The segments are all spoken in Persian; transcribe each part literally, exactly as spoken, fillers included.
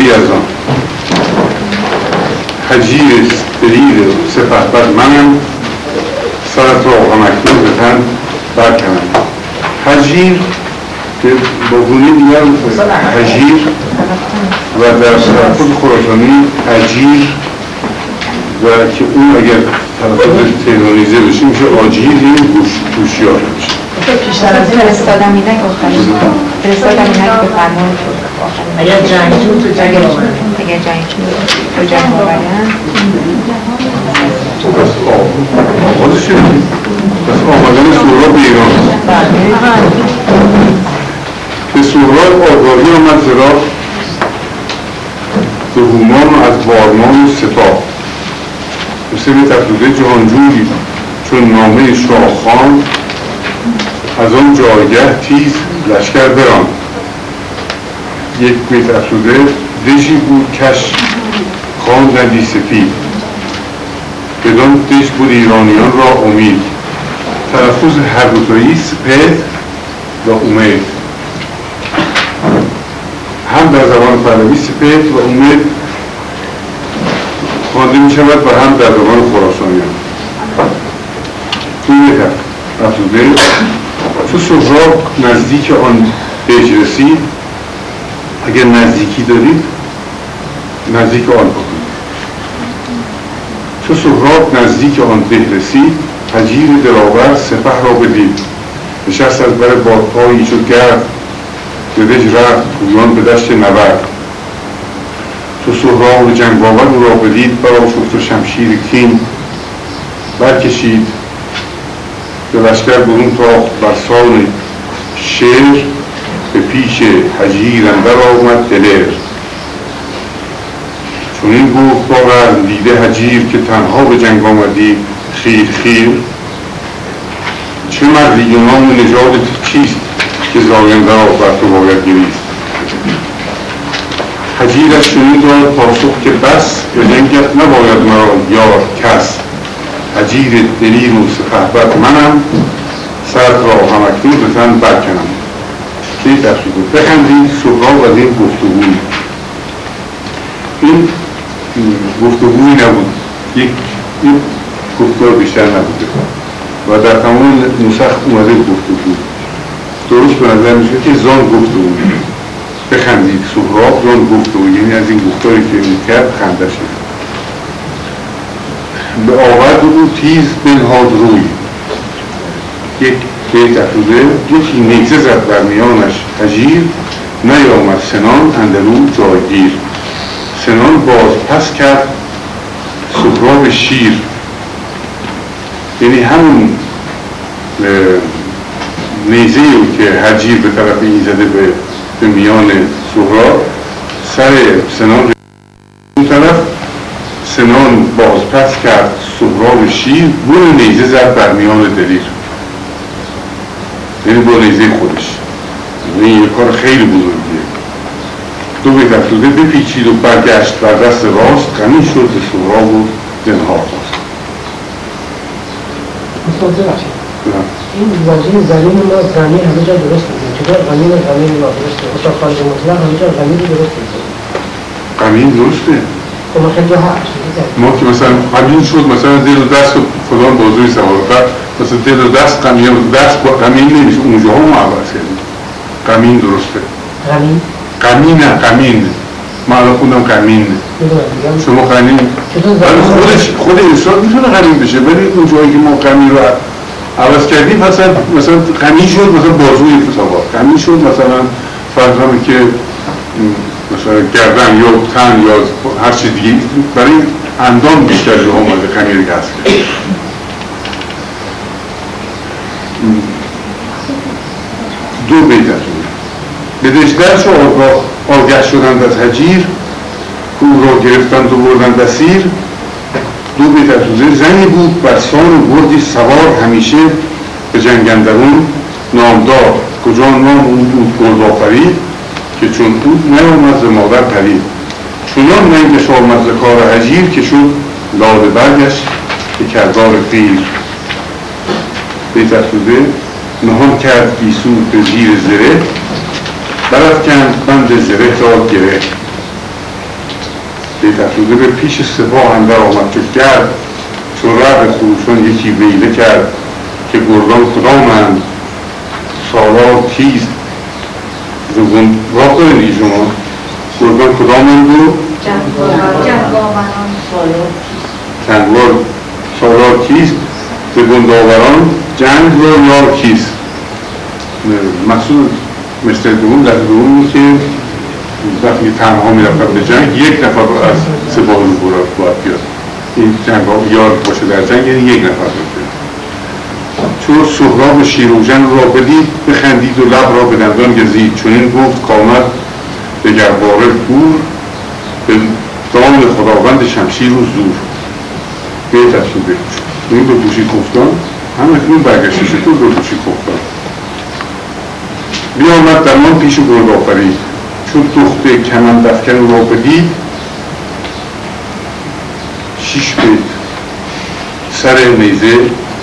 ای از آن هجیر دلیر سپهبد منم، سرت را غمکنون به تن برکنم. هجیر که با گونه دیگر هجیر و در تلفظ خراسانی هجیر و که اون اگر تلفظ تهرانیزه بشه میشه آجیر، یعنی گوشیار میشه. بیشتر از فرستادم اینک آخرش فرستادم اینک به فرمان اگر جنگجو تو جنگ آمدن اگر جنگجو تو جنگ آمدن پس آغازش پس آمدن سهراب به ایران به سهراب آگاهی آمد زرا به هومان و از بارمان و سپاه حسین تفروده جهانجویی چون نامه شاهخان از آن جایگه تیز لشکر بران. یک بیت افزوده دژی بود کش خواندندی سپید بدان دژ بود ایرانیان را امید. تلفظ هر دوتایی سپید و امید هم در زبان پهلوی سپید و امید خوانده می شود و هم در زبان خراسانیان. توی یک افزوده چو سهراب نزدیک آن دژ رسید، اگر نزدیکی دارید نزدیک آن بکنید. چو سهراب نزدیک آن ده رسید، هجیر دلاور سپه را بدید. نشست از بر بادپایی چو گرد به دژ رفت پویان به دشت نبرد. چو سهراب جنگاور او را بدید، برآشفت و شمشیر کین برکشید. به لشکر برون تاخت بر سان شیر، به پیش هجیر اندر آمد دلیر. چون این گفت با رزم دیده هجیر، که تنها به جنگ آمدی خیر خیر. چه مردی و نام نژادت چیست، که زاینده را بر تو باید گریست. هجیرش چنین داد پاسخ که بس، به جنگت نباید مرا یار کس. هجیر دلیر و سپهبد منم، سرت را همکنون به تن برکنم. که تفسیر بود بخندید سهراب از این گفتگوی. این گفتگوی نبود، یک یک گفتار بیشتر نبوده و در تمام نسخ اومده گفتگو. درست به نظر میشه که زان گفتگو بخندید سهراب زان گفتگو، یعنی از این گفتاری که میکرد خنده شد. به آورد او تیز بنهاد روی، یک بیت افزوده یکی نیزه زد بر میانش هجیر، نیامد سنان اندرو جایگیر. سنان باز پس کرد سهراب شیر، یعنی همون نیزه که هجیر به طرف این زده به, به میان سهراب، سر سنان اون طرف سنان باز پس کرد سهراب شیر، بون نیزه زد بر میان دلیر، یعنی با نیزه خودش. این یک کار خیلی بزرگیه. دو بیت افزوده بپیچید و برگشت بر دست راست، غمی شد به سهراب و زنهار خواست. استاد ببخشید این واژه زمین ما زمین همه جا درست می‌کنیم، چطور زمین و زمین ما درسته؟ استاد خارج مطلق همه جا زمین درست می‌کنیم. زمین درسته؟ خب ما خیلی هست ما که مثلا قمین شد، مثلا دل و دست و فلان بازوی سوار کرد، مثلا دل و دست قمین، دست با قمین نمیشه، اونجاها ما عوض کردیم. قمین درسته. قمین؟ قمین نه، قمین. ما الان خوندم قمین. شما قمین خودش خود انسان میتونه قمین بشه، ولی اون جایی که ما قمین رو عوض کردیم مثلا مثلا قمین شد مثلا بازوی سوار، قمین شد مثلا فرض کنید که مثلا گردن یا تن یا هر چیز دیگه، برای اندام بیشتر جاها اومده قمیر که هست. دو بیت افزوده به دژدرش آگاه آگه شدند از هجیر، او را گرفتند و بردند اسیر. دو بیت افزوده زنی بود بر سان و بردی سوار، همیشه به جنگ اندرون نامدار. کجا نام او بود گردآفرید، که چون بود نیامد ز مادر پرید. چنان ننگش آمد ز کار هجیر، که شد لاله برگش به کردار قیر. بیت افزوده نهان کرد گیسو به زیر زره، برافکند بند زره را گره. بیت افزوده به پیش سپاه اندر آمد چو گرد، چو رعد خروشان یکی ویله کرد، که گردان کدامند سالار کیست. زبون راه دارین ای شما گردان کدامند و جنگوار سالار کیست، ز گندآوران جنگ را یار کیست. مقصود مستر دوم لحظه دوم که وقتی تنها میرفتن به جنگ یک نفر از سپاه روبرو باید بیاد. این جنگ ها یار باشه در جنگ یعنی یک نفر باید. چون سهراب شیروژن را بدید بخندید و لب را به دندان گزید، چون این گفت کامد دگرباره دور، به دام خداوند شمشیر و زور. بیت افزوده این به دوشی کفتان همه اکنون برگشته شد به دوشی کفتان. بیامد درمان پیش گرد آفرید، چون دخته کمند افکن را بدید. شش بیت سر نیزه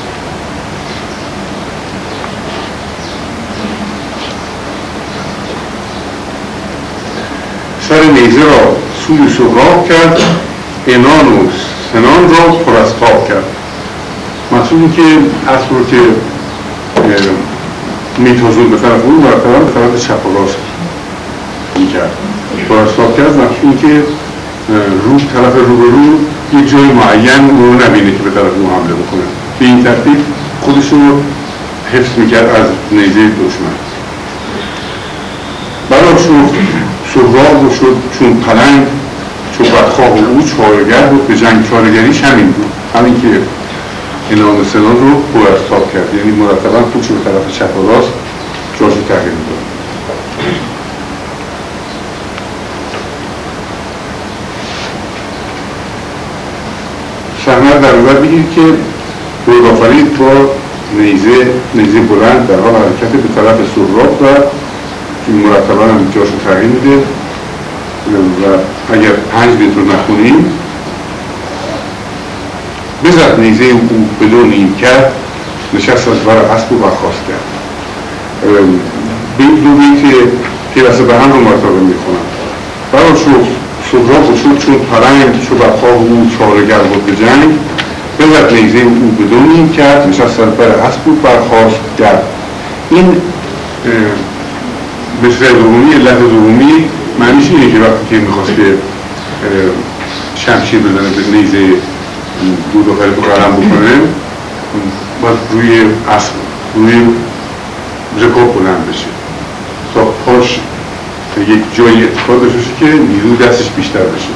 سر نیزه را سوی سهراب کرد، عنان و سنان را پر از تاب کرد. مقصود این که اسب رو که میتازون به طرف اون مرتبا به طرف چپ و راست میکرد پر از تاب کرد. مقصود این که رو طرف رو به رو یک جای معین رو نبینه که به طرف اون حمله بکنه. به این ترتیب خودش رو حفظ میکرد از نیزه دشمن. برای شد سهراب و شد چون پلنگ، چون بدخواه و او چارگر بود. به جنگ چارگریش همین بود، همین که عنان و سنان رو پر از تاب کرد، یعنی مرتبا خودش به طرف چپ و راست جاشو تغییر می‌داد. صحنه در اول بگید که گردآفرید با نیزه نیزه بلند در حال حرکت به طرف سهراب و مرتبا هم جاشو تغییر میده و اگر پنج بیت رو نخونیم بزد نیزه او بدو نیم کرد، نشست از بر اسب و برخاست کرد. این دو بیت پیوسته به هم رو مرتبا میخونم. برای شد سهراب و شد چون پلنگ، چو بدخواه او چارگر بود به جنگ. بزد نیزه او بدو نیم کرد، نشست از بر اسب و برخاست کرد. این مثل دومی، علت دومی معنیش اینه که وقتی که میخواست که شمشیر بزنه به نیزه دو دفعه تو قلم بکنه باید روی اسب روی رکاب بلند بشه تا پاش یک جایی اتفاق داشته باشه که نیرو دستش بیشتر بشه،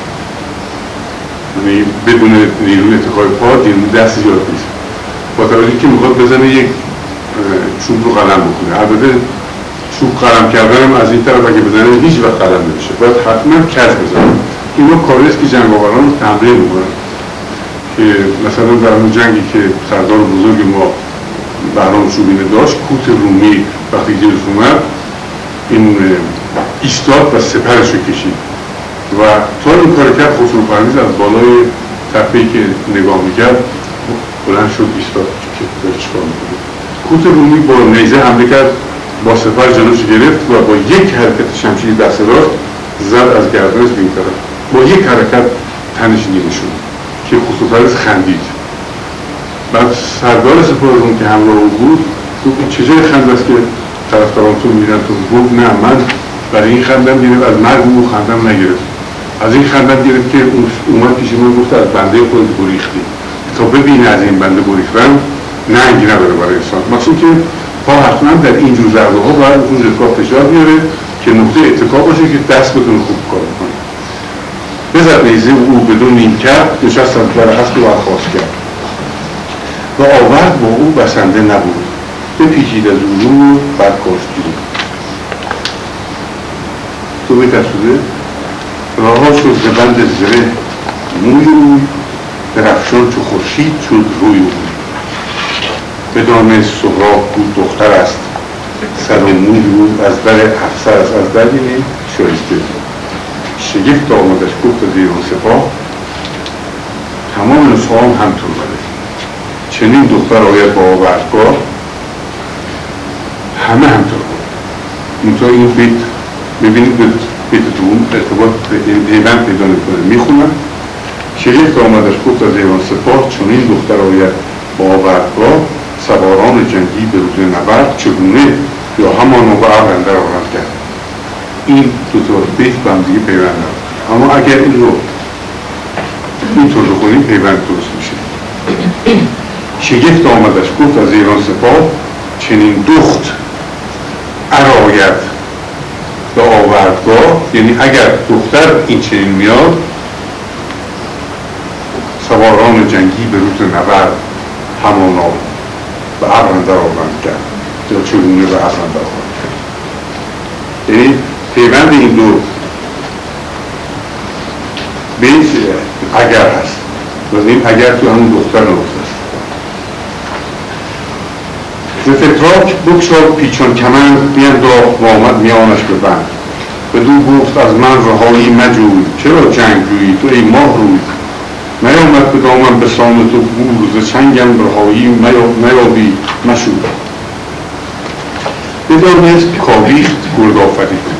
یعنی بدون نیروی اتفاق پا نیرو دست زیاد نیست. با توجهی که میخواد بزنه یک چوب رو قلم بکنه، البته چوب قلم کردن هم از این طرف اگه بزنه هیچ وقت قلم نمیشه، باید حتما کج بزنه. اینا کاریست که جنگاوران رو تمرین میکنن که مثلا در اون جنگی که سردار بزرگ ما بهرام چوبینه داشت، کوت رومی وقتی گرفت اومد این ایستاد و سپرش رو کشید و تا این کار کرد خسرو پرویز از بالای تپه‌ای که نگاه میکرد بلند شد ایستاد که داره چیکار میکنه. کوت رومی با نیزه حمله کرد، با سپر جلوش گرفت و با یک حرکت شمشیر دست راست زد از گردنش به این طرف، با یک حرکت تنش نیمه شد که خسرو پرویز خندید. بعد سردار سپاه روم که همراه او بود گفت چجای خند است که طرفداران تو میرن تو؟ گفت نه، من برای این خندم گرفت، از مرگ او خندم نگرفت، از این خندم گرفت که اومد پیش من گفت از بنده خود گریختی، تا ببینه از این بنده گریختن ننگی نداره برای انسان. مقصود که پا حتما در این جور ضربه ها باید اون رکاب فشار بیاره که نقطه اتکا باشه که دست بتونه خوب کار کنه. بزد نیزه او بدون نیم کرد، نشست از بر اسب و برخاست کرد و آورد با او بسنده نبود، بپیچید از او رو برکاشت گیرید. تو بیت افزوده رها شد ز بند زره موی روی، درفشان چو خورشید شد روی او. بدانست سهراب بود دختر است، سر و موی رو از در افسر است. از در یعنی شایسته. شگفت آمدش گفت از ایران سپاه، تمام نسخه هم همطور بده. چنین دختر آید با آوردگاه، همه همطور بود. منطقه این بیت ببینید به بیت دوم ارتباط پیوند پیدا میکنه. میخونم: شگفت آمدش گفت از ایوان سپاه چون این دختر آید با آوردگاه سواران جنگی به روز نبرد چگونه یا همان و به ابر اندر آورند کرد. این دو تا بیت با هم دیگه پیوند دارن، اما اگر این رو اینطور رو خونیم پیوند درست میشه. شگفت آمدش گفت از ایران سپاه چنین دخت ارآید به آوردگاه، یعنی اگر دختر این چنین میاد سواران جنگی به روز نبرد همانا به ابر اندر آورند کرد یا چگونه به ابر اندر آورند کرد. یعنی پیوند این دو بیت اگر هست و این اگر تو همون دختر نقطه است. ز فتراک بگشاد پیچان کمند بینداخت و آمد میانش به بند. بدو گفت از من رهایی مجوی چرا جنگ جویی تو ای ماه روی. نیامد به دامن به سان تو گور ز چنگم رهایی نیابی مشور. بدانست کاویخت گرد آفرید.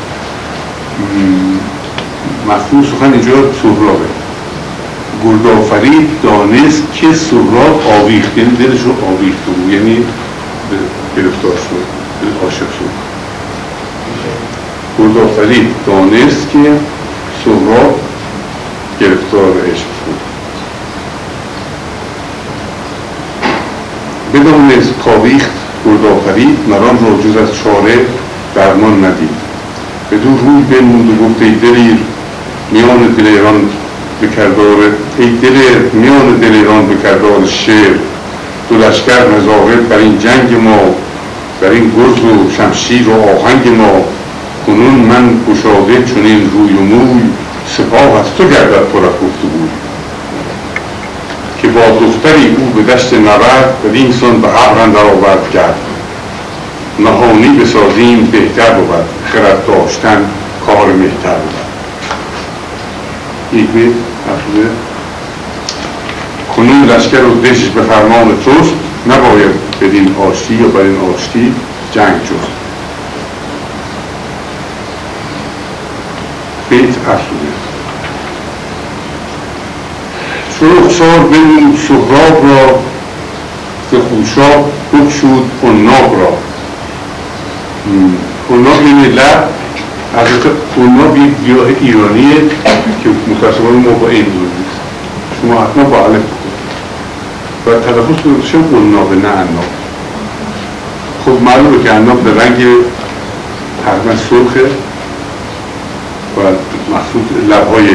مفهوم سخن اینجا سهرابه. گرد آفرید دانست که سهراب آویخت، یعنی دلش رو آویخته بود، یعنی گرفتار شد، عاشق شد. گرد آفرید دانست که سهراب گرفتار عشق شد. بدانست کاویخت گرد آفرید مران را جز از چاره درمان ندید. بدو روی بنمود و گفت ای دلیر میان دل ایران به کردار ای دل میان دل ایران به کردار شعر دو لشکر مزاحم بر این جنگ ما بر این گرز و شمشیر و آهنگ ما. کنون من گشاده چنین روی و موی سپاه از تو گردد پر از گفتگوی. که با دختری او به دشت نبرد بدین سان به ابر اندر آورد کرد. نهانی بسازیم بهتر بود خرد داشتن کار مهتر بود. یک بیت افزوده: کنون لشکر و دژ به فرمان توست نباید بدین آشتی یا بر این آشتی جنگ جست. بیت افزوده: چو رخسار بنمود سهراب را ز خوشاب بگشود عناب را. عناب یعنی لب. البته عناب یک گیاه ایرانیه که متاسفانه ما با این دور نیست. شما حتما با الف بکنید و تلفظ کنید شد عناب نه عناب. خب معلومه که عناب به رنگ تقریبا سرخه و مقصود لبهای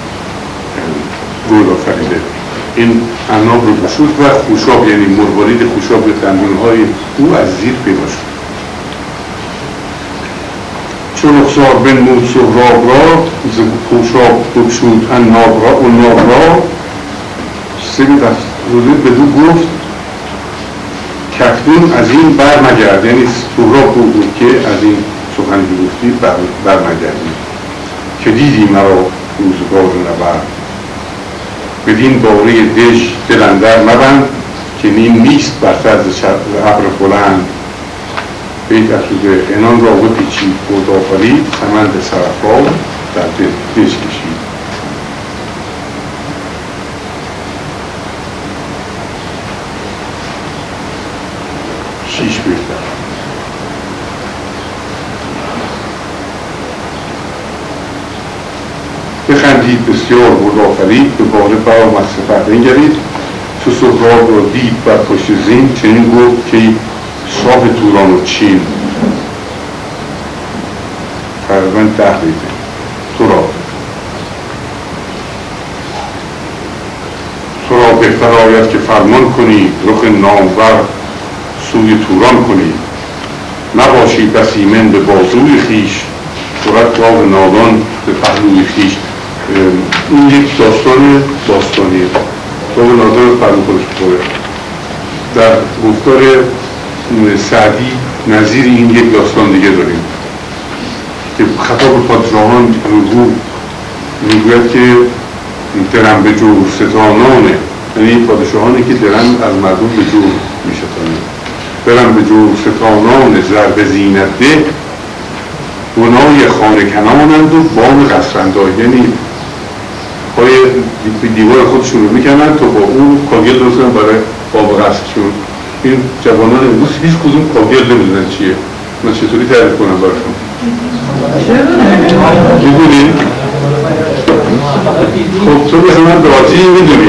گرد آفریده. این عناب رو گشود و خوشاب یعنی مروارید خوشاب به دندانهای او از زیر پیدا شد. چون رخسار بنمود سهراب را ز خوشاب بگشود عناب را عناب را. سه بیت افزوده: بدو گفت کاکنون از این برمگرد، یعنی سهراب بود که از این سخنی که گفتی برمگردی. که دیدی مرا روزگار نبرد بدین باره دژ دل اندر مبند که نیم نیست برتر ز ابر بلند. بیت افزوده: عنان را بپیچید گرد آفرید کمند سرافراز در دژ کشید. شیش بیت بخندید بسیار گرد آفرید به باره برآمد سپه بنگرید. چو سهراب را دید بر پشت زین چنین گفت که شاه توران و چین. تقریبا ده بیته. تو را تو را بهتر آید که فرمان کنی رخ نامور سوی توران کنی. نباشی بس ایمن به بازوی خویش صورت گاو نادان به پهلوی خویش. این یک داستان باستانیه. گاو نادان به پهلو خودش بخوره. در گفتار سعدی نظیر این یک داستان دیگه داریم که خطاب پادشاهان رو میگوید که درم به جور ستانانه، یعنی پادشاهانی که درم از مردم به جور میشتانه. درم به جور ستانان ضرب زینت ده بنای خانه کنانند و بام قصرانداز، یعنی پای دیوار خودشون رو میکنن تا با اون کاگل درست کنن برای بام قصرشون. این جوانان امروز هیچ کدوم کاگل نمیدونن چیه. من چطوری تعریف کنم براتون؟ میدونی؟ خب تو مثل من داتی میدونی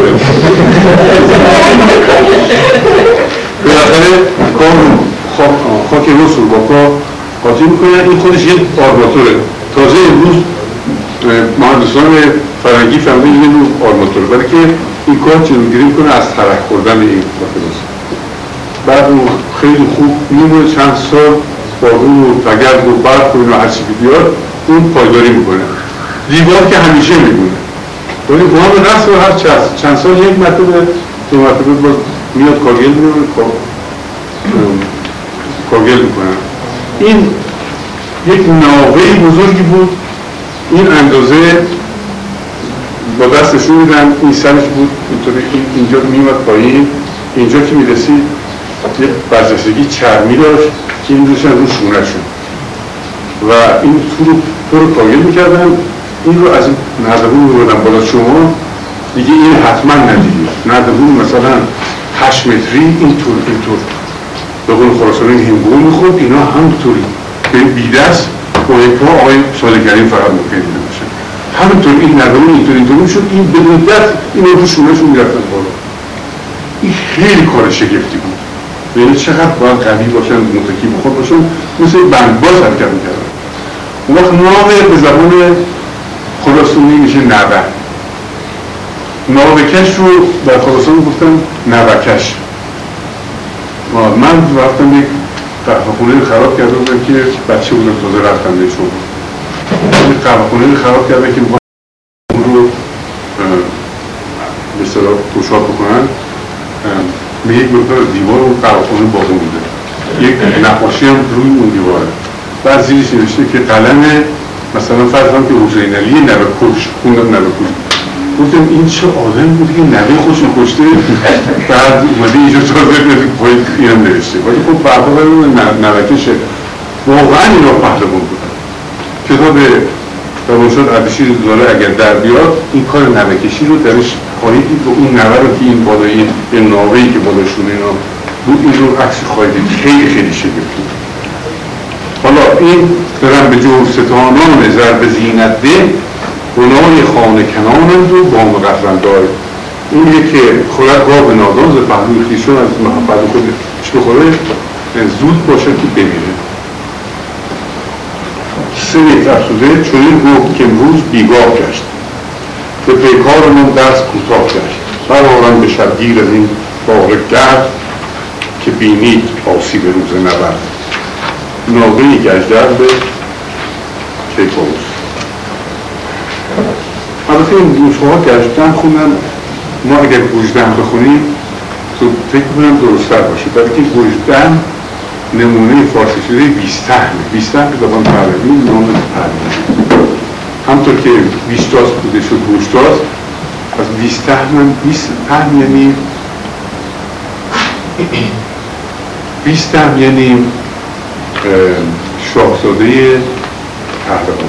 بالاخره خاک روز رو با پا قاطی میکنن. این خودش یک آرماتوره. تازه امروز مهندسان فرنگی فهمیده یه نوع آرماتوره، برای که این کار جلوگیری میکنه از ترک خوردن این خاک. بعد اون خیلی خوب میمونه چند سال با اون و تگرد و برف و اینو هرچی بیاد اون پایداری میکنه. دیوار که همیشه میمونه، ولی بام قصر رو هر چند سال یک مرتبه دو مرتبه باز میاد کاگل میکنه کاگل میکنه. این یک ناوهی بزرگی بود، این اندازه با دستشون میدن، این سرش بود اینطوری، اینجا میمد پایین، اینجا که میرسید یک برجستگی چرمی داشت که این روشن رو شونه شد و این تو رو تو رو کاگل میکردن. این رو از نردبون میبردن بالا شما دیگه این حتما ندیدید. نردبون مثلا هشت متری اینطور اینطور به قول خراسانی این هنگون میخورد، اینا همونطوری به بیدست با یک پا آقای صادق کریم فقط ممکن دیده باشه. همونطور این نردبون اینطور اینطور میشد، این بدون دست این رو شونهشون میرفتن بالا. این خیلی کار شگفتی بود. یعنی چقدر باید قوی باشن، متکی به خود باشن، مثل بندباز حرکت میکردن. اون وقت ناوه به زبان خراسانی میشه نوه. ناوکش رو در خراسان گفتن نوکش. من رفتم یک قهوه‌خونه رو خراب کرده بودم که بچه بودم تازه رفتم به شما. یک قهوه‌خونه رو خراب کرده که اون رو به اصطلاح گشاد بکنن. به یک مقدار دیوار اون قهوه‌خونه باقی بوده. یک نقاشی هم روی اون دیواره. بعد زیرش نوشته که قلم مثلا فرض کنم که حسین علی نوه کش، خوندم نوه کش. گفتم این چه آدم بودی که نوه خوش رو کشته، بعد اومده اینجا تازه پای اینم نوشته. ولی خب فردا نوکشه. واقعا اینا پهلوان بودن. کتاب روانشناس اردشیر دوره اگر در بیاد این کار نوکشی رو درش خواهید دید و اون نوه رو که این بالایی این ناوهی که بالاشون اینا بود این رو عکس خواهید دید. خیلی خیلی شگفتی. حالا این برم به جور ستانان ضرب زینت ده بنای خانه کنانند و بام قصرانداز. این که خورد گاو نادان ز پهلوی خویشتن از پهلوی خودش بخوره زود باشه که بمیره. سه بیت افزوده چنین گفت که امروز بیگاه گشت به پیکارمون دست کوتاه گشت برآرم به شبگیر از این باغ گرد که بینید آسیب روز نبرد ناقه گجدر به کیکاووس. البته این نسخه ها گجدن خوندن، ما اگر گوژدن بخونیم تو فکر کنم درست‌تر باشه، بلکه گوژدن نمونه فارسی شده بیستهمه. بیستهم که زبان پهلوی نام پهلوی همطور که بیشتاز بوده شد گوشتاز، از بیستهم بیستهم یعنی بیستهم یعنی شاهزاده پهلوان.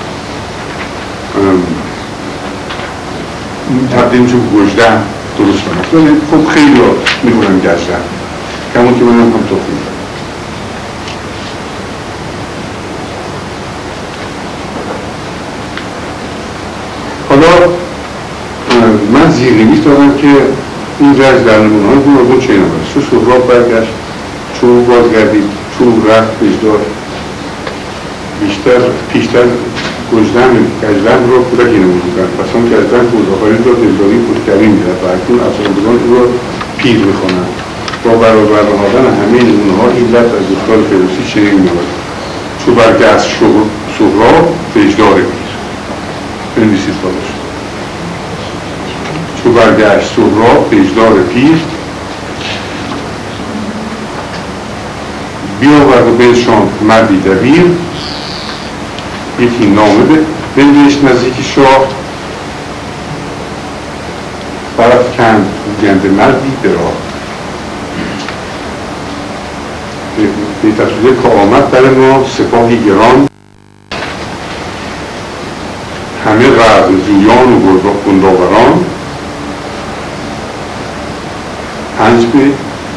تبدیل میشه گوژدن درست کنه. ولی خب خیلی ها میکنن گجدن، کمون که منم هم تو خوندم. حالا من زیرنویس دارم که این رجز در نمونه‌های گوناگون چه این آمد. چون سهراب برگشت، چون بازگردید، چون رفت بجدار، بیشتر پیشتر گجدن گجدن رو کودکی نمود بودن. پس اون گجدن گوزاخاری رو دلداری خودکری میدهد و اکنون افسردگان او را پیر میخوانند. با برابر نهادن همه نمونه‌ها علت از گفتار فردوسی چنین می‌آید: چو برگشت سهراب بجدار پیر. بنویسید خودش. چو برگشت سهراب بجدار پیر بیاورد و بنشاند مردی دبیر یکی نامه بنوشت نزدیک شاه برافکند گوینده مردی به راه. به تصویه که آمد در ما سپاهی گران همه رزمجویان و گنداوران پنج بیت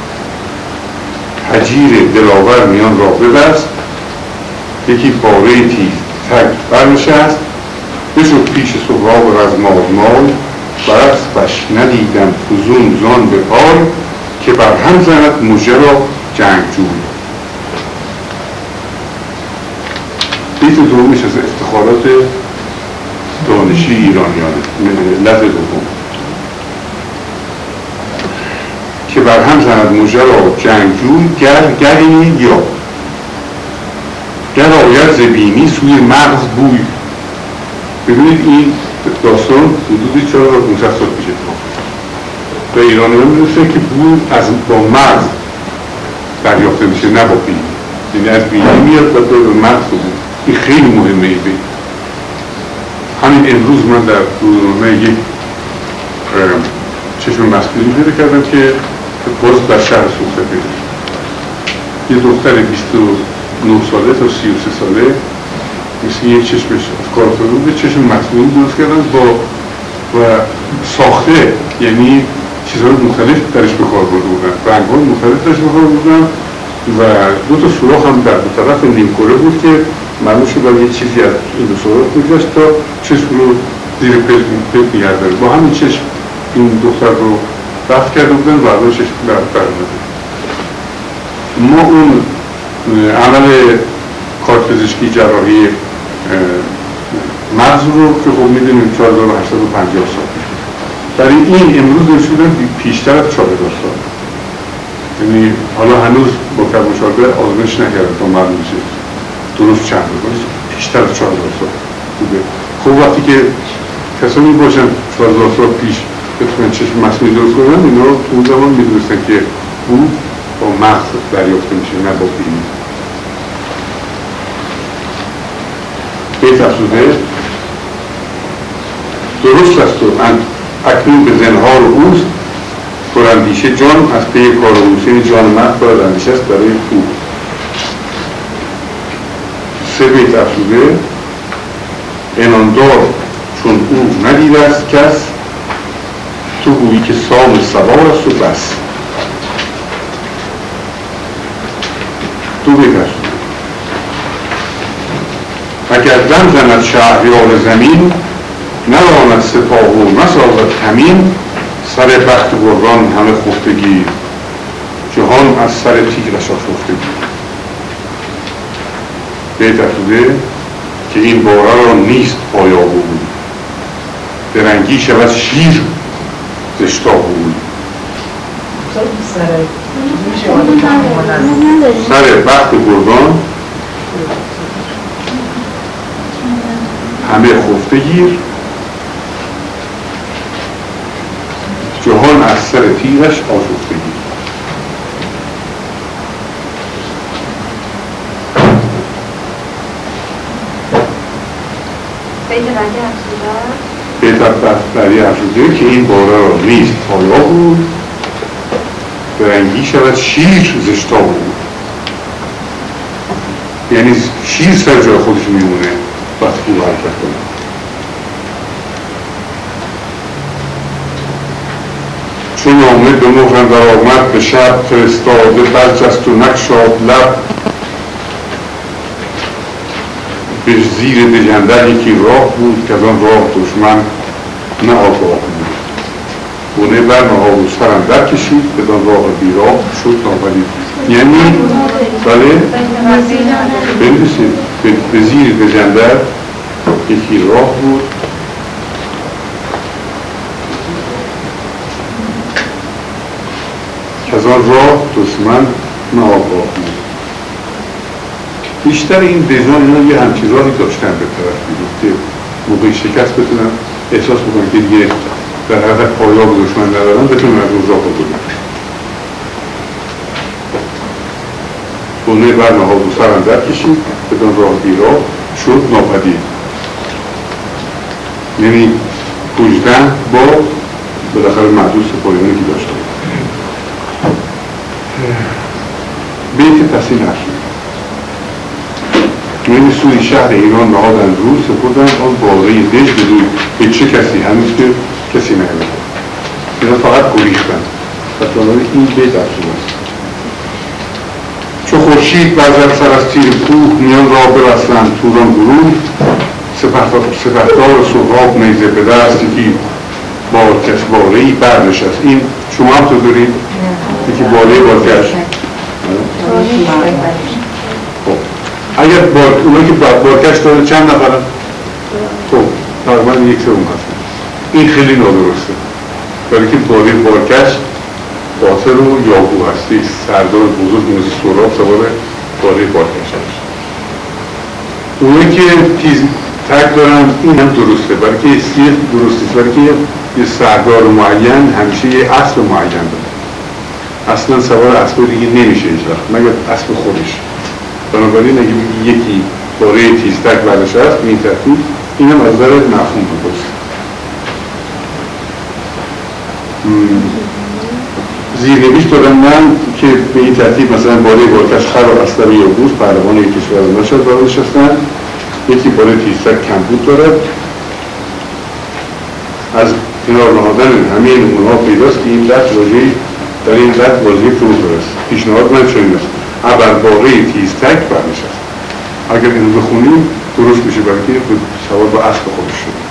هجیر دلاور میان را ببست، یکی پاره تیز تک برنشست، بشد پیش سهراب رزمآزمای، براسپش ندیدم فزون زان به پای، که بر هم زند مژه را جنگجوی. بیت دومیش از افتخارات دانشی ایرانیانه، لحظه دوم، که بر هم زند مژه را جنگجوی، گر گری یا گر آید ز بینی سوی مغز بوی. ببینید این داستان حدود چهار هزار و پانصد سال پیش اتفاق به ایرانیان میرسه که بوی از با مغز دریافته میشه، نه با بینی، یعنی از بینی میاد و به مغز بود. این خیلی مهمه. این بید همین امروز من در روزنامه یک چشم مسئولی پیدا کردم که باز در شهر سوخته پیدا یه دختر بیست و نه ساله تا سی و سه ساله مثل یک چشمش کار فرموده چشم مسئولی درست کردن با و ساخته، یعنی چیزهای مختلف درش به کار برده بودن، رنگ‌های مختلف درش به کار بردن و دو تا سوراخ هم در دو طرف نیمکره بود که معلوم شد باید یه چیزی از این دو سوراخ می‌گذاشت تا چشم رو زیر پلک می‌گرداره. با همین چشم این دختر رو رفت کرده بودن و الان چشم برمده. ما اون عمل کارپزشکی جراحی مغز رو که خب می‌دونیم چهار هزار و هشتصد و پنجاه سال پیش، برای این امروز نشودن بیشتر از چهار هزار سال. یعنی حالا هنوز با کرمانشاه‌گر آزمایش نکردن تا معلوم بشه درست چند هزار، بیشتر از چهار هزار سال بوده. خب وقتی که کسانی باشن چهار هزار سال پیش بتونن چشم مصنوعی درست کنن، اینا تو اون زمان میدونستن که بو با مغز دریافته میشه، نه با بینی. بیت افزوده درست است و اکنون به زنهار و اوست، پراندیشه جان از پی کار و حسین جان مرد پراندیشه است برای او. سه بیت افزوده اناندار چون او ندیده است کس، تو گویی که سام سوار است و بس. دو بیت افزوده اگر دم زند شهریار زمین، نراند سپاه و نسازد کمین، سر بخت گردان همه خفتگی، جهان از سر تیغش آشفتگی. بیت افزوده که این باره را نیست پایا بود، درنگی شود شیر زشتا بود. سر بخت گردان همه خفته گیر، جهان از سر تیغش آشفته گیر. بیت بعدی افزوده که این باره را نیست پایا بود، درنگی شود شیر زشتا بود. یعنی شیر سر جای خودش میمونه وقتی که حرکت کنه. چون آمد به مهرم در آمد به شب، فرستاده برجست و نگشاد لب. به زیر دژندر یکی راه بود که از آن راه دشمن نه آگاه بود. بونه برنهاد و سر اندر کشید، بدان راه بیراه شد ناپدید. یعنی بله بنویسید به زیر دژندر یکی راه بود که از آن راه دشمن نه آگاه بود. بیشتر این دژان اینا یه همچین راهی داشتن به طرف بیرون که موقع شکست بتونن احساس بکنن که دیگه در حقیقت پایاب دشمن ندارن، بتونن از اون راه بکنن. بونه برنهاد و سر اندر کشید، بدان راه بیراه شد ناپدید. یعنی کشتن با بالاخره محدود سپاهیانی که داشته. بیت تحسین افزوده من سوی شهر ایران نهادند رو سپردند آن باره دژ بدو به چه کسی هنوز که کسی نیامد اینا فقط گریختند پس بنابراین این بیت افزوده است. چو خورشید برزد سر از تیر کوه میان را ببستند توران گروه سپهدار سهراب نیزه به دست یکی بارکش باره‌ای برنشست. این شما هم تو دارید؟ یکی باله بارکش خب اگر بار... اونایی که بارکش داره چند نفرن؟ خب تقریبا یک سوم هستن. این خیلی نادرسته برای که باله بارکش باطل و یابو هستی سردار بزرگ مثل سهراب سوار باله بارکش هست. اونایی که تیز تک دارن این هم درسته برای که یه درسته برای که یه سردار معین همیشه یه اسب معین داره اصلا سوار اسب دیگه نمیشه هیچ وقت مگر اسب خودش. بنابراین اگه بگی یکی باره تیز تک بردش هست این ترتیب این هم از نظر مفهوم درست. زیرنویش دادن من که به این ترتیب مثلا باره بارکش خر و اسلبه یا بوز پهلوان یک کشور از نشد باردش هستن. یکی باره تیزتک کمبود دارد. از کنار نهادن همه اونها پیداست که این رد واژه‌ای در این رد واژه‌ای فروغ است. پیشنهاد من چنین است ابر باره تیزتک برنشست. اگر اینو بخونیم درست میشه برای که سوار با اسب خودش شد.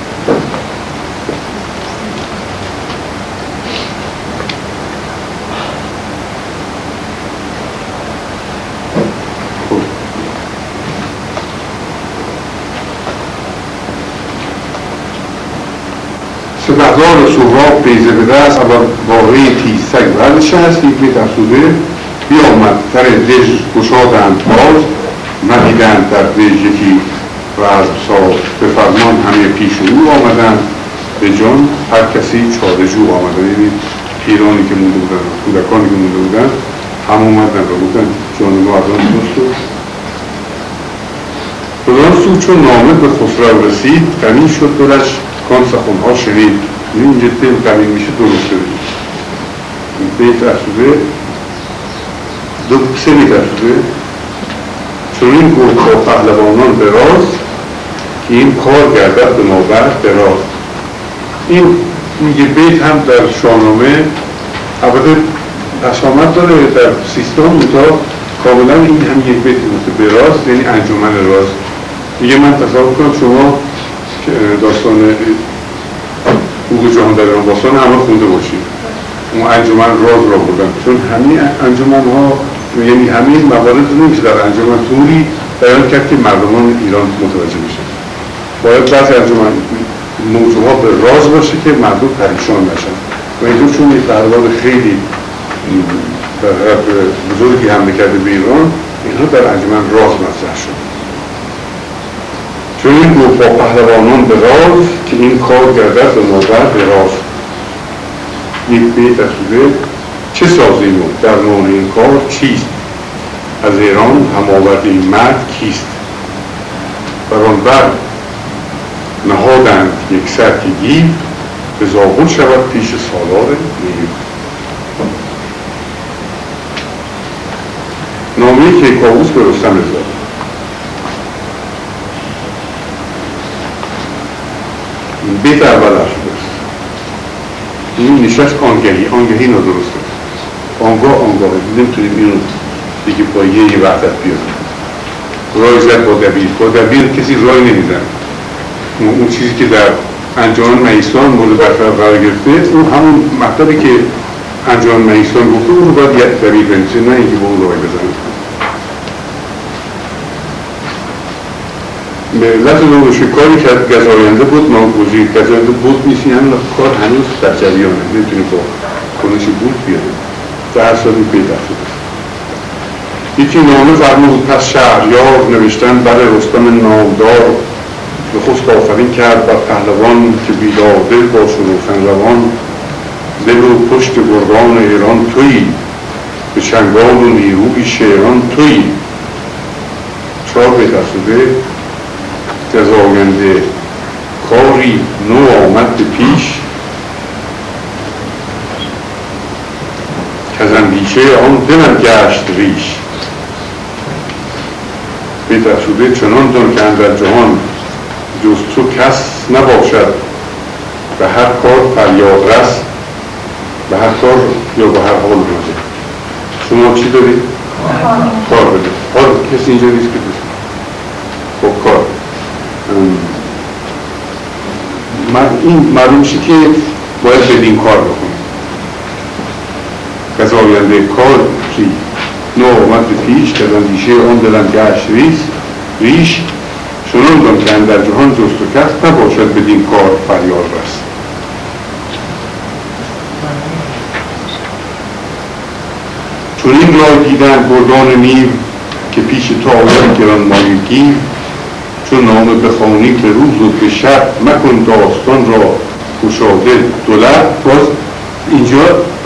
سپهدار سهراب بیضه به دست ابر باره تیزتک برنشست. یک بیت افزوده بیامد تر دژ گشادند باز ندیدند در دژ یکی رزم ساز به فرمان همه پیش او آمدند به جان هر کسی چارجو آمدند. یعنی پیرانی که مونده بودن کودکانی که مونده بودن هم اومدن و بودن جان ما از آن دوست و بدان سو چون نامه به خسرو رسید غنی شد دلش کان سخنها شنید. اینجا دل قوی میشه درسته بید بیت افزوده دو سه بیت افزوده چون این گفت با پهلوانان به راز که این کار گردد به نوبت به راز. این میگه بیت هم در شاهنامه البته اسامت داره در سیستان تا کاملا این هم یک بیت مثل به راز یعنی انجمن راز. میگه من تصور کنم شما داستان حقوق جهان در ایران باستان همه خونده باشید اون انجمن راز را بردن چون همین انجمن ها یعنی همین موارد نمیشه در انجمن طوری بیان کرد که مردمان ایران متوجه بشه. باید بعضی انجمن موضوعها به راز باشه که مردم پریشان نشن و اینجور چون یک پهلوان خیلی بزرگی حمله کرده به ایران اینها در انجمن راز مطرح شد. چون این گفت با پهلوانان به راز که این کار گردد به نوبت به راز. یک بیت افزوده چه سازیم و درمان این کار چیست از ایران هماورده این مرد کیست. بران بر نهادند یک سر که گیو به زابل شود پیش سالار نیو. نامه کیکاووس به رستم رضا. بیت اول افزوده است. این نشست آنگهی آنگهی نادرسته آنگاه آنگاه نمیتونیم اینو دیگه با یه وحدت بیارم. رای زد با دبیر با دبیر کسی رای نمیزن. اون چیزی که در انجمن مهیسان مورد برقرار قرار گرفته اون همون مطلبی که انجمن مهیسان گفته اون رو باید یک دبیر بنویسه نه اینکه با اون رای بزنه. ملت رو شکاری که گزاینده بود ناگزیر گزاینده بود نیست یعنی کار هنوز در جریانه نمیتونه با کنش بود بیاره در هر سالی پیدا شده. یکی نامه فرمود پس شهریار نوشتن بر رستم نامدار نخست آفرین کرد بر پهلوان که بیدار دل باش و روشن روان دل و پشت گردان ایران تویی به چنگال و نیروی شیران تویی. چهار بیت افزوده گزاینده کاری نو آمد به پیش که از اندیشه آن دلم گشت ریش. به بهتر شده چنان دان که اندر جهان جز تو کس نباشد به هر کار فریاد رس، به هر کار یا به هر حال بوده. شما چی دارید؟ کار بده. حال کسی اینجا نیست که بسید خب کار من این معلوم شد که باید بدین کار بکنیم. گزاینده کار کی نو آمد به پیش که اندیشه آن دلم گشت ریز ریش چنان دان که اندر جهان جز تو کس نباشد بدین کار فریاد رس. چون این را دیدن گردان نیو که پیش تو آید گرانمایه گیو، چون نامه بخوانی به روز و به شب مکن داستان را گشاده دو لب. باز اینجا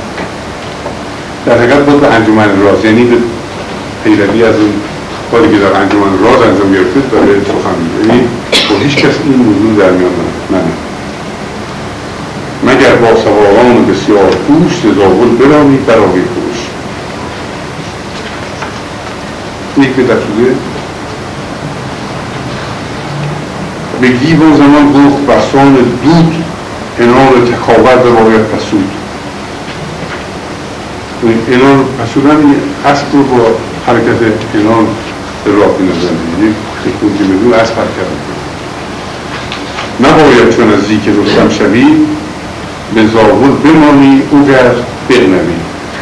در حقیقت باز به انجمن راز، یعنی به پیروی از اون کاری که در انجمن راز انجام گرفته داره سخن میگه. یعنی با هیچ کس این موضوع در میان منه مگر با سواران بسیار پوش تزاول برانی برای پوش. یک به دفعه به گیو و زمان گفت بسان دود انان تکاور به باید پسود. انان پسودن این اسب رو با حرکت انان به راه بینازنده یک خیلی که بدون اسب حرکت میکنه. نباید چون از زی که رستم شوی به زاول بمانی او گر بغنوی.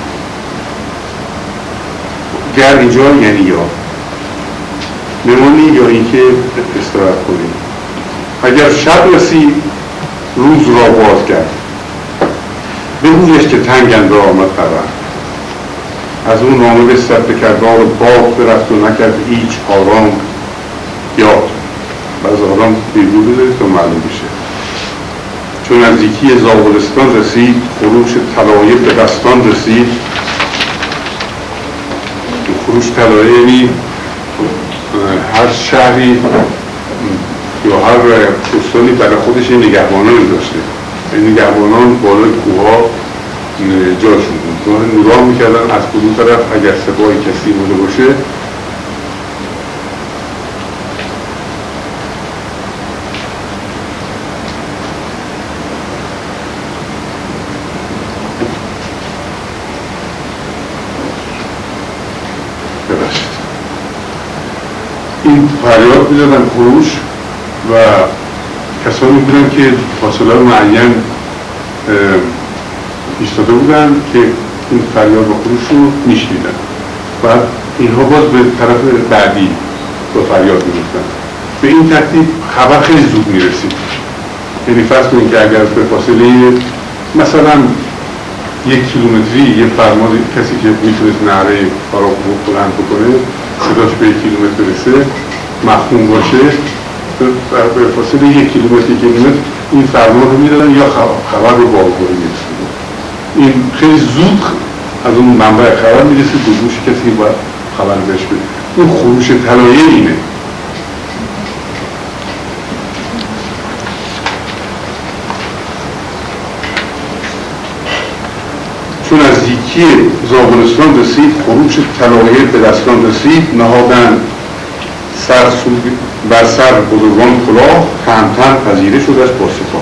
گر اینجا یعنی یا بمانی یا اینکه استراحت کنی. اگر شب رسی روز را باز کرد بگویش که تنگ اندر آمد خبر. از اون نامه بستد به کردار باغ برفت و نکرد هیچ آرام یاد. باز آرام بیرون بذارید تا معلوم بشه. چون نزدیکی زاولستان رسید خروش طلایه به دستان رسید. خروش طلایه یعنی هر شهری یا هر استانی برای خودش نگهبانان داشته. این نگهبانان بالای کوها جاشون بود. نگاه میکردن از کدوم طرف اگر سپاه کسی بوده باشه ببخشید این فریاد میدادن خروش و کسانی بودن که فاصله معین ایستاده بودن که این فریاد و خروش رو میشنیدن. بعد اینها باز به طرف بعدی با فریاد میرفتن. به این ترتیب خبر خیلی زود میرسید. یعنی فرض کنید که اگر به فاصله مثلا یک کیلومتری یه فرمان کسی که میتونست نعره فراغ بلند بکنه صداش به یک کیلومتر برسه مفهوم باشه به فاصله یک کیلومتر یک کیلومتر این فرمان رو میدادن یا خبر رو با آگاهی میرسید. این خیلی زود از اون منبع خبر میرسید به گوش کسی که باید خبر بهش بده. این خروش طلایه اینه. چون از یکی زاولستان رسید خروش طلایه به دستان رسید. نهادن سر بر سر بزرگان کلاه تهمتن پذیره شدش با سپاه.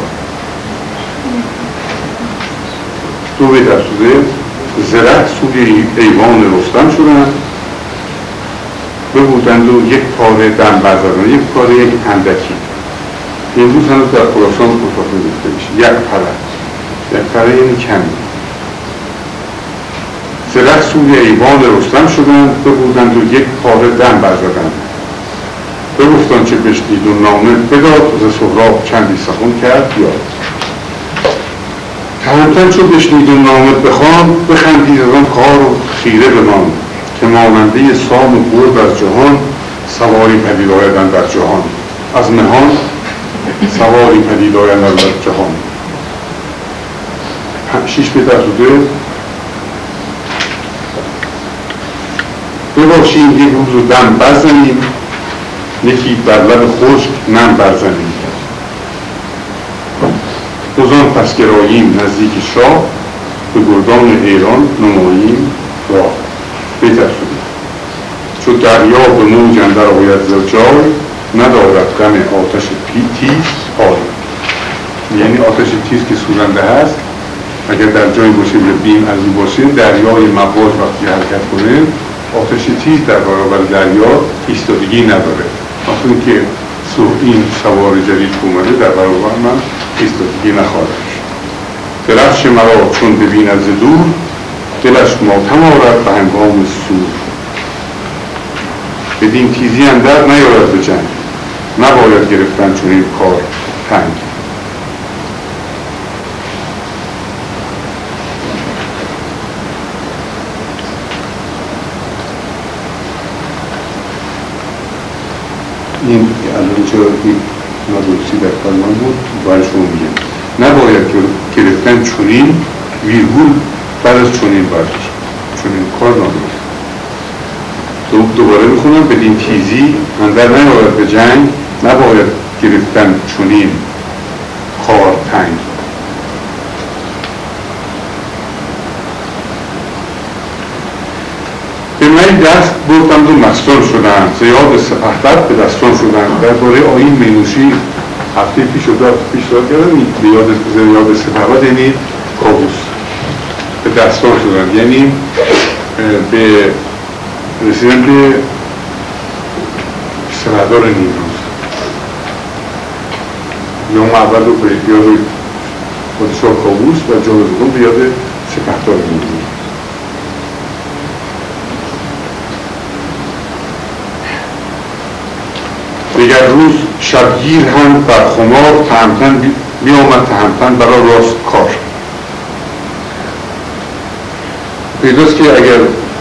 دو به در سوده زرق سوی ایوان رستم شدند ببودند و یک پاره دم بردارند. یک پاره یک اندکی امروز هنوز در خراسان اتاق گفته میشه یک پاره یک پاره یعنی کمی. زرق سوی ایوان رستم شدند ببودند و یک پاره دم بردارند. بگفتان چه بشنید و نامه بداد ز سهراب چندی سخن کرد یاد. تهمتن چو بشنید و نامه بخواند بخندید از آن کار و خیره بماند که ماننده سام و برد از جهان سواری پدید آیدند در جهان. از مهان سواری پدید آیدند در جهان. شیش به در سوده بباشیم یک روز و دم بزنیم یکی بر لب خشک نم برزنیم. بزان پس گراییم نزدیک شاه به گردان ایران نماییم راه. بهتر شده چو دریا به موج اندر آید ز جای، ندارد غم آتش تیز پای. یعنی آتش تیز که سوزنده هست اگر در جایی باشه به بیم از او باشه، دریای مواج وقتی حرکت کنه آتش تیز در برابر دریا ایستادگی نداره. وقتی که این سوار جدید اومده در برابر من ایستادگی نخواهد شد. درفش مرا چون ببیند ز دور، دلش ماتم آرد به هنگام سور. بدین تیزی اندر نیارد به جنگ، نباید گرفتن چنین کار تنگ. این الان چرا این نادرستی در کلمان بود باید شما میگم نباید گرفتن چنین ویرگول بعد از چنین باید چنین کار نادرست. دوباره میخونم بدین تیزی اندر نیارد به جنگ، نباید گرفتن چنین کار تنگ. به من دست بردند و مستان شدند، زیاد سپهبد به دستان شدند. درباره آیین مینوشی هفته پیش و دو هفته پیش داد کردم. زیاد سپهبد یعنی کابوس به دستان شدند، یعنی به رسیدن به سپهدار نیمروز. یوم اول رو به یاد پادشاه کابوس و جام دوم به یاد سپهدار نیمروز. دیگر روز شبگیر هم بر خمار تهمتن می آمد تهمتن برای راست کار. پیداست که اگر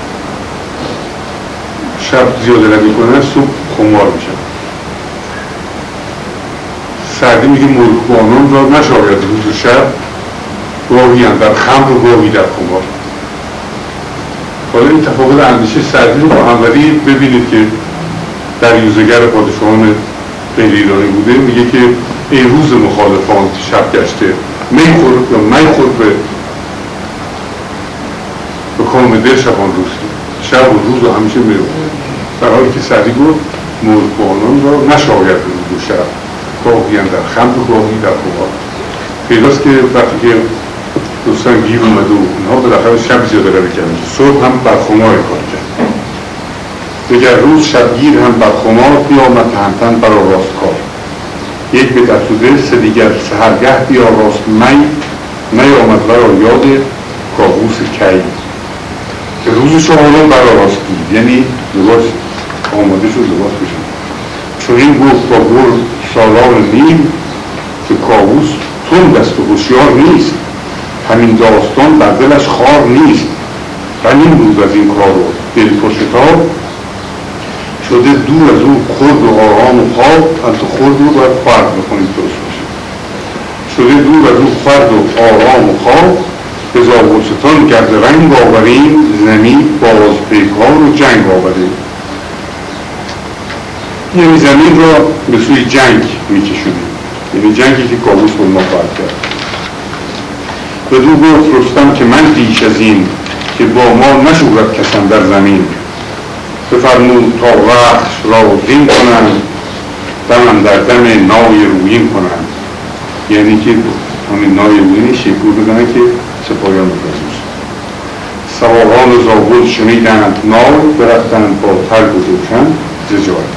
شب زیاده نمی کنه صبح خمار میشه. سعدی میگه ملکبانان را نشاید روز و شب گاهی اندر خمر و گاهی در خمار. حالا این تفاوت اندیشه سعدی رو با هموری ببینید که در یوزگر پادشاهان غیر ایرانی بوده. میگه که ای روز مخالفان شب گشته، می خورد یا می خورد به به کام دل شبان روز شب و روز رو همیشه می رو. در حالی که سعدی گفت ملکبانان را نشاید روز و شب گاهی در خمر و گاهی در خمار. پیداست که وقتی که دوستان گیر اومده و اینها بالاخره شب زیاده روی کردن، صبح هم بر خمار کار کرد. دیگر روز شبگیر هم بر خمار بیامد تهمتن برا راست کار. یک به افسوده سه دیگر سحرگه بیا راست می، نیامد برا یاد کابوس کی. که روز شمالان برا راست دید، یعنی لباس آماده شد لباس بشن. چون این گفت با گرد سالار نیم، که کابوس تند است و هوشیار نیست، همین داستان بر دلش خار نیست. غمین بود از این کار رو دل پرشتاب، شده دور از اون خورد و آرام و خواب. البته خورد رو باید فرد بکنید درست باشه. شده دور از اون خورد و آرام و خواب، به زاولستان گرد رنگ آوریم، زمین باز پیکار و جنگ آوریم. یعنی زمین را به سوی جنگ میکشونیم، یعنی جنگی که کابوس با ما خواهد کرد. به دو گفت رستم که من بیش از این، که با ما نشورد کسم در زمین. بفرمود تا رخش را زین کنند، دمم در دم نای رویین کنند. یعنی که همین نای رویینی شکور بدنه که سپاهیان بکنند. سواران زاول شنیدند نای، برفتند با ترگ و دوشن ز جای.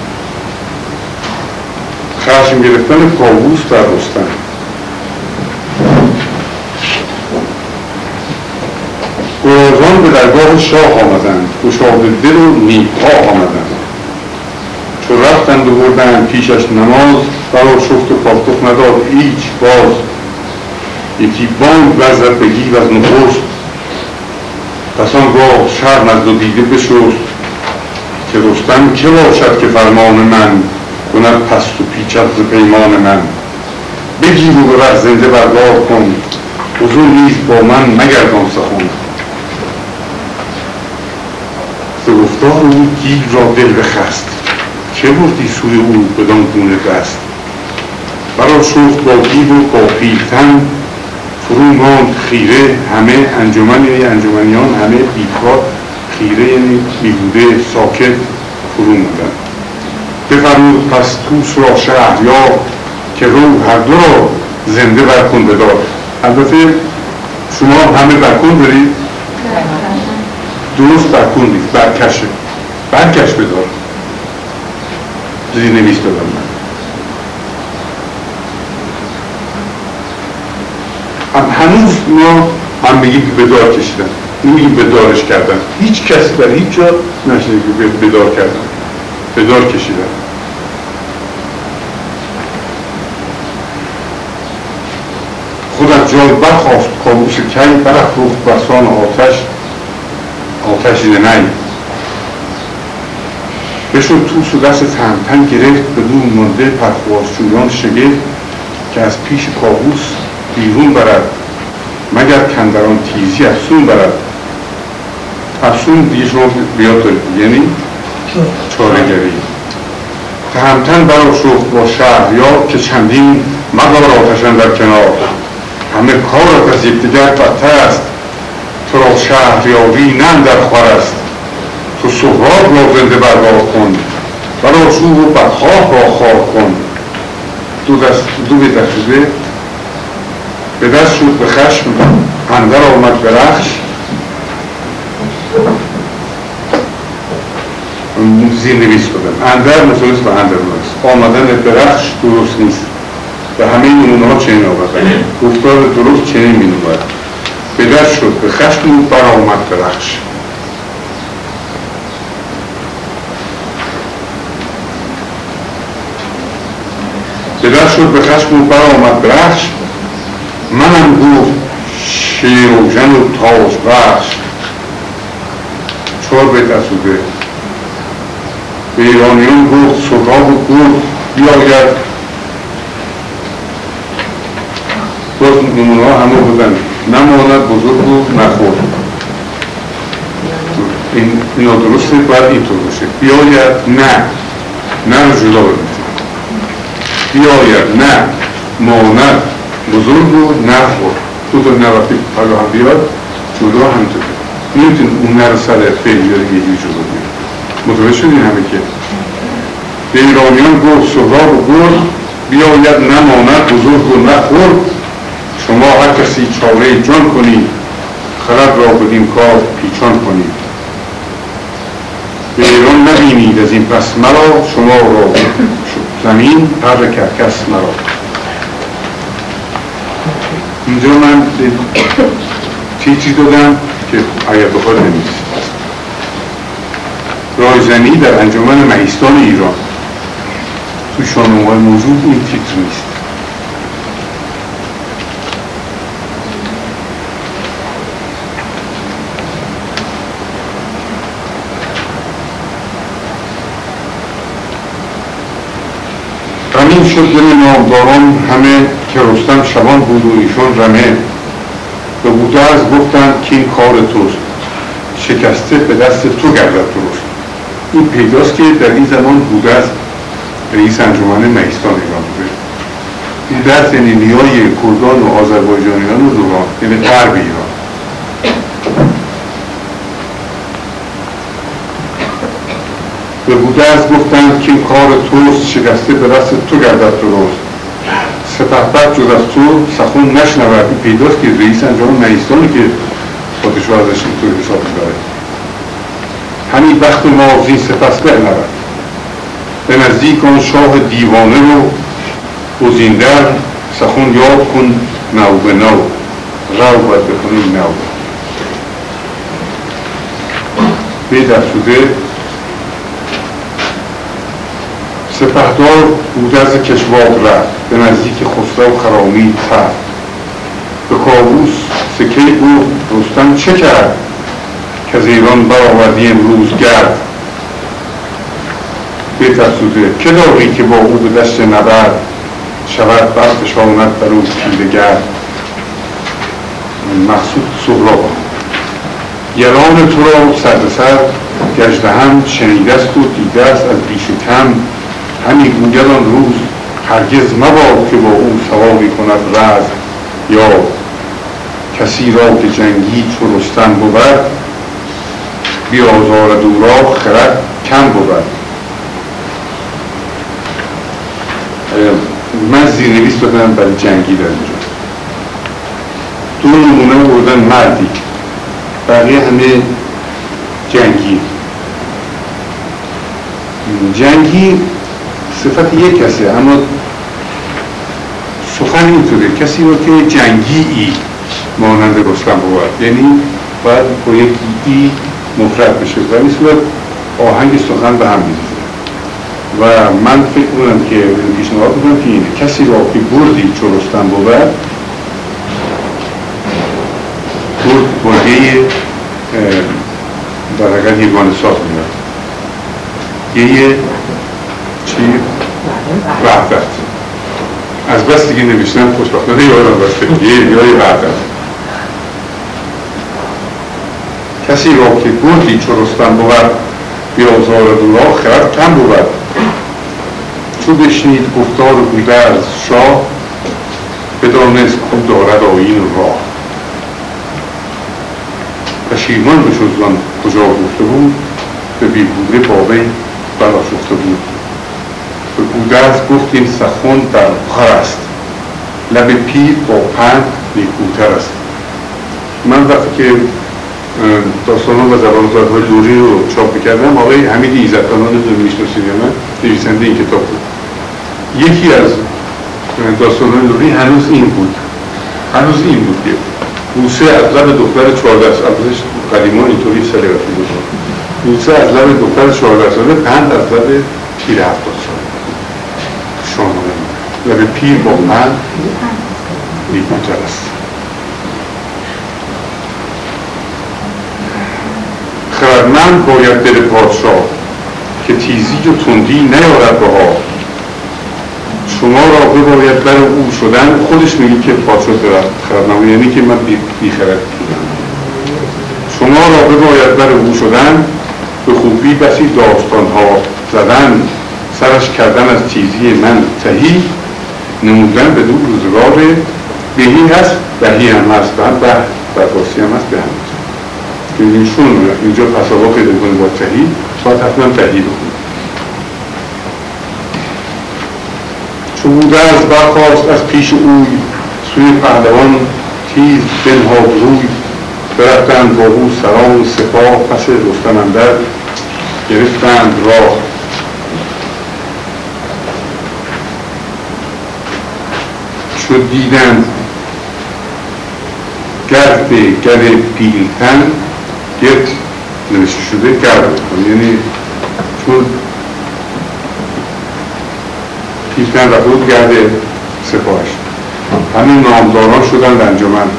خشم گرفتن کابوس بر رستم. گرازان به درگاه شاه آمدند، گشاده دل و نیکخواه آمدند. چو رفتند و بردند پیشش نماز، برا شفت و پاسخ نداد هیچ باز. یکی بانگ وزد به گیو از نخست، پس آنگاه شرم از دو دیده بشست. که رستم که باشد که فرمان من، کند پست و پیچد ز پیمان من. بگیر و ببر زنده بردار کن، حضور نیز با من مگردان سخن. ز گفتار او گیو را دل بخست، چه بردی سوی او بدان گونه دست. برا شفت با گیو و با پیلتن، فرو ماند خیره همه انجمن، یعنی انجمنیان همه بیکار، خیره یعنی بیهوده ساکت فرو موندند. بفرمود پس طوس را شهریار که رو هر دو را زنده برکن بدار. البته شما همه برکن دارید؟ درست برکن دید، برکشه، برکش بدار. زیر نویس دادم من. هنوز ما هم بگیم که بدار کشیدن، نمیگیم بدارش کردن. هیچ کسی در هیچ جا نشده که بدار کردن، بدار کشیدن. خود از جای برخاست کابوس کی، برافروخت برسان آتش آتش زنی. بشد طوس و دست تهمتن گرفت، بدون مانده پرخاشجویان شگفت، که از پیش کابوس بیرون برد، مگر کندران تیزی افسون برد. افسون دیگه شما بیاد دارید، یعنی چاره‌گری. تهمتن برآشفت با شهریار، که چندین مدار آتشان در کنار. همه کارت از یکدیگر بدتر است، تو را شهریاری نه اندر خور است. تو سهراب را زنده بردار کن، برآشوب و بدخواه را خوار کن. دو دست دو به دست شده به دست شد به خشم، اندر آمد به رخش. زیر نویس کنم اندر مثلث و اندر نویس. آمدن به رخش درست نیست، و همه نمونه ها چنین آمدن. گفتار درست چنین می نمود. به دست شد به خشم و برآمد به رخش. به دست شد به خشم و برآمد به رخش. منم گفت شیر و جن و تاج بخش. چهار بیت اسوده. به ایرانیان گفت سهراب و گفت بیاید. باز نمونه ها همه بودن، نماند بزرگ و نخورد. این اینا درسته، باید اینطور باشه. بیاید نه، نه رو جدا ببینید. بیاید نه ماند بزرگ و نخورد. دو تا نه وقتی پلا هم بیاد جدا همینطور. نمیتونید اون نه رو سر فعل بیاریم یه جوری جدا بیاریم. متوجه شدین همه که به ایرانیان گفت سهراب و گفت بیاید نماند بزرگ و نخورد. شما هر کسی چاره جان کنید، خرد را بدین کار پیچان کنید. به ایران نبینید از این پس مرا، شما را زمین پر کرکس مرا. اینجا من چیزی دادم که اگر بخواد نمیست. رایزنی در انجمن مهیستان ایران تو شاهنامه‌های موجود این تیتر نیست. غمین شد دل نامداران همه، که رستم شبان بود و ایشان رمه. به بودرز گفتند که این کار توست، شکسته به دست تو گردد درست. این پیداست که در این زمان بودرز رئیس انجمن مهیستان ایران بوده. بودرز یعنی نیای کردان و آذربایجانیان و زوران، یعنی غرب ایران. به بودرز گفتند که این کار توست، شکسته به دست تو گردد درست. سپهبد جز از تو سخن نشنود. این پیداست که رئیس انجمن مهیستانی که خودش رو ازش اینطور حساب می‌بره. همین وقت ما زین سپس بنرد، به نزدیک آن شاه دیوانه رو گزیندر. سخن یاد کن نو به نو، رو باید بکنی نو. به درسوده سپهدار بودرز کشواد رفت، به نزدیک خسرو خرامید تفت. به کاووس سکی گفت رستم چه کرد، که از ایران برآوردی امروز گرد. بترسوده که داری که با او به دشت نبرد، شود برفشاند بر او پیله گرد. مقصود سهراب. یلان تو را سر به سر گژدهم شنیده است و دیده است از بیش و کم. همی گوید آن روز هرگز مباد که با او سواری کند رز. یا کسی را که جنگی چو رستم بود، بیازارد او را خرد کم بود. من زیرنویس دادم برای جنگی در اینجا. دو نمونه بردن مردی، بقیه همه جنگی. جنگی صفت یک کسه، اما سخن اینطوره، کسی رو که جنگی ای مانند رستم بود، یعنی باید با یک ای مفرد بشه و این صورت آهنگ سخن به هم می‌ریزه. و من فکر کنم که پیشنهاد می‌کنم که اینه، کسی را که بردی چو رستم بود، برد برده در حقیقت یگانه ساز میاد، یه چی؟ وحدت. از بس دیگه نوشتم خوشبختانه یادم بسته یه یه وحدت. کسی را که بردی چو رستم بود، بیازارد او را خرد کم بود. چو بشنید گفتار گودرز شاه، بدانست کو دارد آیین راه. پشیمان بشد زان کجا گفته بود، به بیهوده با وی برآشفته بود. به گودرز گفت این سخن در خور است، لب پیر با پند نیکوتر است. من وقتی که داستانان و زبان‌زادهای لوری رو چاپ می‌کردم، آقای حمید ایزدخانان رو می‌شناسید یا نه؟ نویسنده این کتاب بود. یکی از داستان‌های لوری هنوز این بود. هنوز این بود که بوسه از لب دختر چهارده ساله، البته قدیما اینطوری سلیقتی بود. بوسه از لب دختر چهارده ساله، پند از لب پیر هفتاد ساله. شاهنامه. لب پیر با پند نیکوتر است. خردمند باید دل پادشاه، که تیزی و تندی نیارد بها. شما را بباید بر او شدن، خودش میگه که پادشاه خردمند، یعنی که من بی خرد بودم. شما را بباید بر او شدن، به خوبی بسی داستانها زدن. سرش کردن از تیزی من تهی، نمودن به دو روزگار بهی هست، بهی هم هست، به در فارسی هم هست، به هم هست. یعنی چون اینجا پسابا پیدا کنه با تهی، باید حتما تهی بکنه. چو گودرز برخاست از پیش اوی، سوی پهلوان تیز بنهاد روی. برفتند با او سران سپاه، پس رستم اندر گرفتند راه. چو دیدند گرد گرد پیلتن، گرد نوشته شده گرد، یعنی چون پیلتن رفته بود گرد سپاهش، همین نامداران شدند انجمن.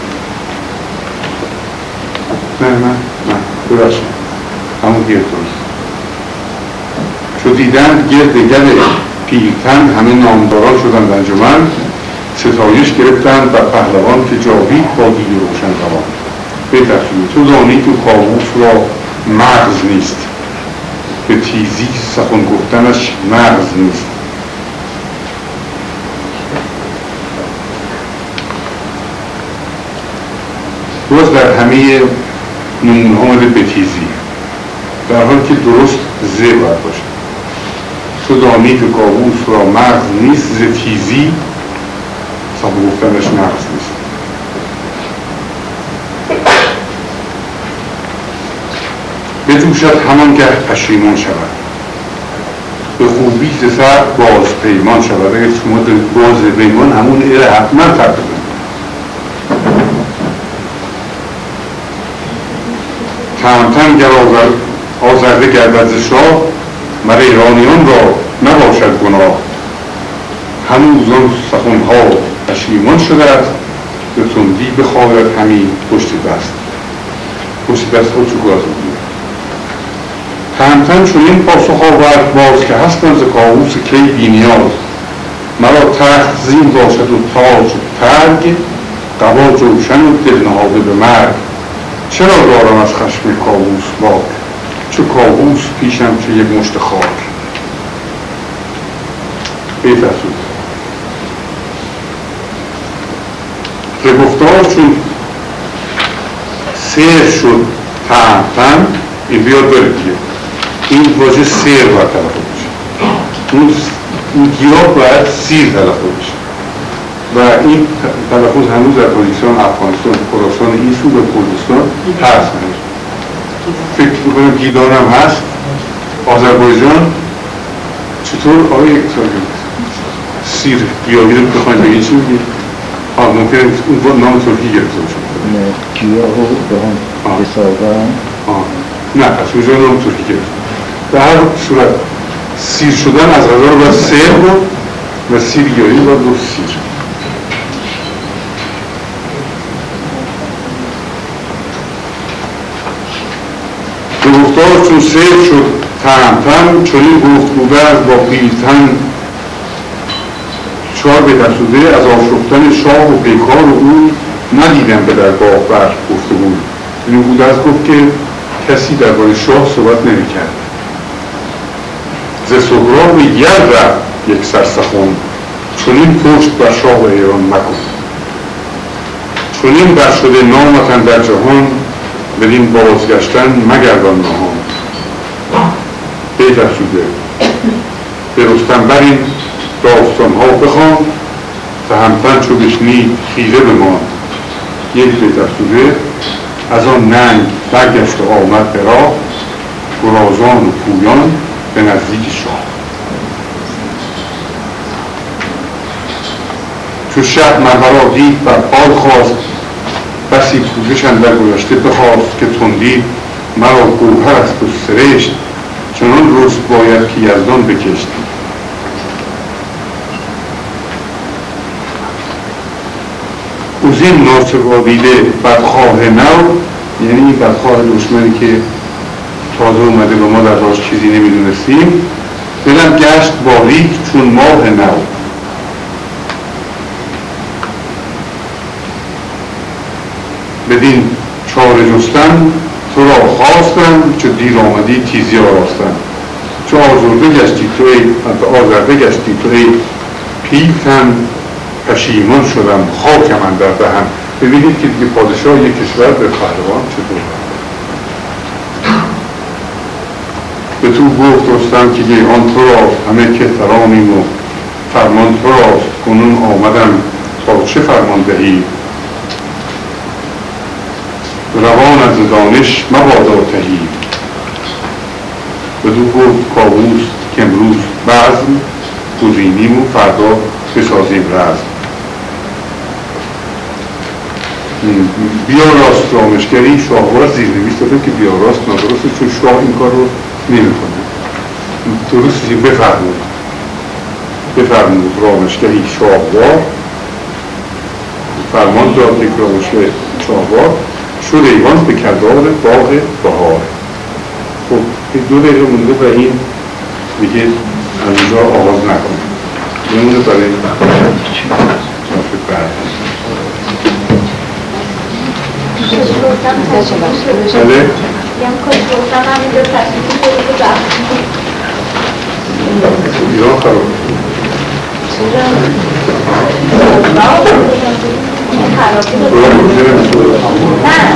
نه نه نه ببخشید، همون گرد درست. چو دیدند گرد گرد پیلتن، همه نامداران شدند انجمن. ستایش گرفتند بر پهلوان، که جاوید با دیده روشن روان. بترسید تو دانی که کاووس را مغز نیست، به تیزی سخن گفتنش مغز نیست. باز در همه نمونه ها آمده به تیزی، در حال که درست ز باید باشه. تو دانی که کاووس را مغز نیست، ز تیزی سخن گفتنش مغز نیست. بجوشد همان که پشیمان شود، به خوبی ز سر باز پیمان شود. اگر شما دارید باز پیمان، همون ایره حتما فرق بزنید. تهمتن گر آزرده گردد ز شاه، مر ایرانیان را نباشد گناه. هنوز آن سخنها پشیمان شده است، به تندی بخواهد همین پشت دست. پشت دست خود چو گاز می‌گیرد. تهمتن چنین پاسخ آورد باز، که هستم ز کاووس کی بی نیاز. مرا تخت زین باشد و تاج ترگ، قبا جوشن و دل نهاده به مرگ. چرا دارم از خشم کاووس باک، چو کاووس پیشم چو یک مشت خاک. بی‌ترسود ز گفتار چون سیر شد تهمتن، این بیاد بره دیگه، این واژه سیر باید تلفظ بشه. اون این گیاه باید سیر تلفظ بشه و این تلفظ هنوز در تاجیکستان، افغانستان، خراسان، این سو و کردستان هست. فکر میکنم گیلان هم هست. آذربایجان چطور آقای سیر گیاهی رو بخواید بگید چی بگید؟ آه ممکنه اون نام ترکی گرفته باشه. نه گیاه رو به هم حسابم آه نه پس اونجا نام ترکی گرفته. در هر صورت سیر شدن از غذا باید سیر بود و سیر گیاهی باید بود سیر. به گفتار چون سیر شد تهمتن چنین گفت بوده از با پیلتن چهار بهترسوده از آشفتن شاه و پیکار و او ندیدن به درگاه بر گفته بود. این بوده از گفت که کسی درباره شاه صحبت نمی کرد. ز سهراب یل رفت یک سرسخن چنین پشت بر شاه ایران مکن. چنین بر شده نامتن در جهان بدین بازگشتن مگردان نهان. بهترسوده به رستم برین داستانها بخوان تهمتن چو بشنید خیره بماند. یک بهترسوده از آن ننگ برگشت و آمد به راه گرازان و پویان به نزدیک شاه. چو شه مرورا دید بر پای خواست بسی پوزش اندر گذشته بخواست که تندی مرا گوهر است و سرشت چنان رست باید که یزدان بکشت. اوزین ناصر را دیده بدخواه نو، یعنی این بدخواه دشمنی که تازه اومده و ما در راش چیزی نمیدونستیم، دلم گشت باریک چون ماه نو. بدین چاره جستن تو را خواستم چو دیر آمدی تیزی آراستم. چو آزرده گشتی تو ای آزرده گشتی تو ای پیلتن پشیمان شدم خاکم اندر دهن. ببینید که دیگه پادشاه یک کشور به پهلوان چطور به تو گفت رستم که گیهان تو راست همه کهترانیم و فرمان تو راست کنون آمدم تا چه فرمان دهی روان از دانش مبادا تهی. به تو گفت کاووس که امروز بزم گزینیم و فردا بسازیم رزم. بیا راست رامشگری شاهوار زیر نویس داده که بیا راست نادرسته چون شاه این کار رو نمی کنه. درستی بفرمود بفرمود رامشگری شاهوار فرمان داد یک رامشگر شاهوار شد ایوان به کردار باغ بهار. خب دو دقیقه مونده و این دیگه از اینجا آغاز نکنه بمونه برای صافت بعد. بله؟ یم کاش گفتم هم اینجا تصمیمی کنید و بخشید ایران خراب نه